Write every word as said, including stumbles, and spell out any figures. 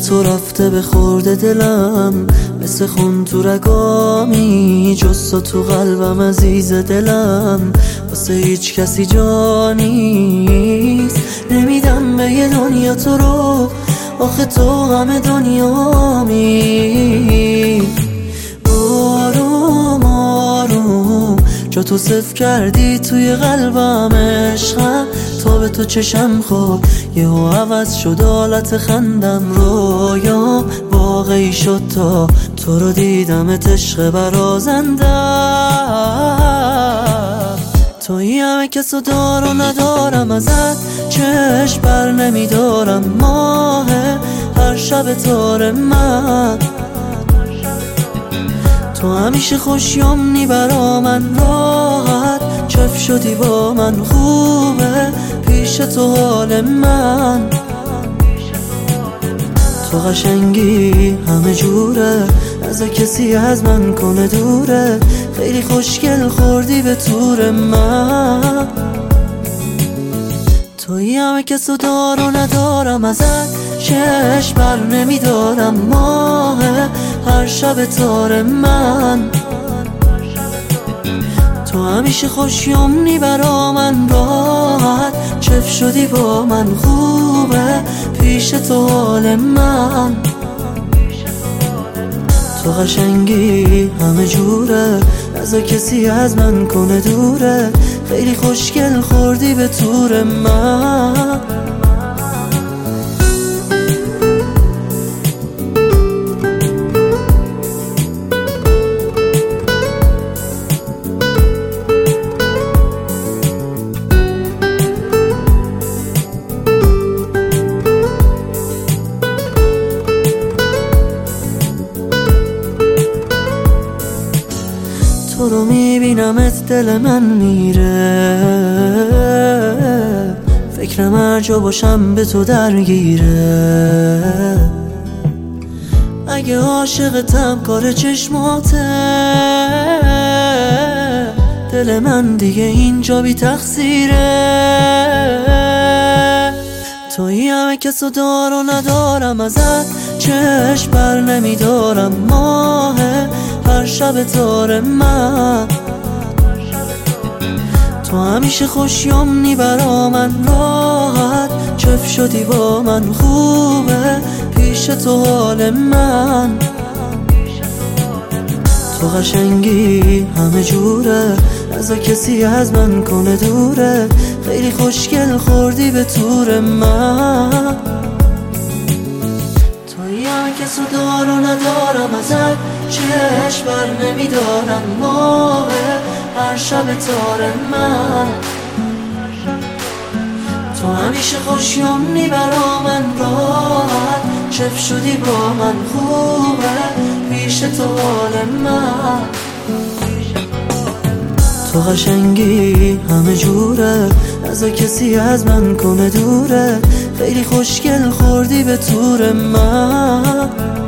تو رفته به خورده دلم، مثل خون تو رگامی، جز تو قلبم عزیز دلم، واسه هیچ کسی جا نیست. نمیدم به یه دنیا تو رو، آخه تو همه دنیامی. آروم آروم جا تو صف کردی توی قلبم عشقم، تا به تو چشم خورد یهو عوض شد حالت خندم، رویام واقعی شد تا تو رو دیدمت عشق برازندم. تویی همه کسو دار و ندارم، ازت چشم بر نمیدارم، ماه هر شب تار من. تو همیشه خوشیامنی برا من، راحت چف شدی با من، خوبه پیش تو حال من. تو قشنگی همه جوره، از کسی از من کنه دوره، خیلی خوشگل خوردی به تور من. تویی همه کسو دار و ندارم، ازت چشم بر نمیدارم، ماه هر شب تار من. تو همیشه خوشیامنی برا من، راحت چف شدی با من، خوبه پیش تو حال من. تو قشنگی همه جوره، از کسی از من کنه دوره، خیلی خوشگل خوردی به تور من. تو رو میبینمت دل من میره، فکرم هر جا باشم به تو درگیره. اگه عاشقتم کار چشماته، دل من دیگه اینجا بی تقصیره. تویی همه کسو دار و ندارم، ازت چشم بر نمیدارم، ماه هر شب تار من. تو همیشه خوشیامنی برا من، راحت چف شدی با من، خوبه پیش تو حال من. تو قشنگی همه جوره، از کسی از من کنه دوره، خیلی خوشگل خوردی به تور من. تویی همه کسو دار و ندارم، ازت چشم بر نمیدارم، ماه هر شب تار من. تو همیشه خوشیامنی برا من، راحت چف شدی با من، خوبه پیش تو حال من. تو قشنگی همه جوره، از کسی از من کنه دوره، خیلی خوشگل خوردی به تور من.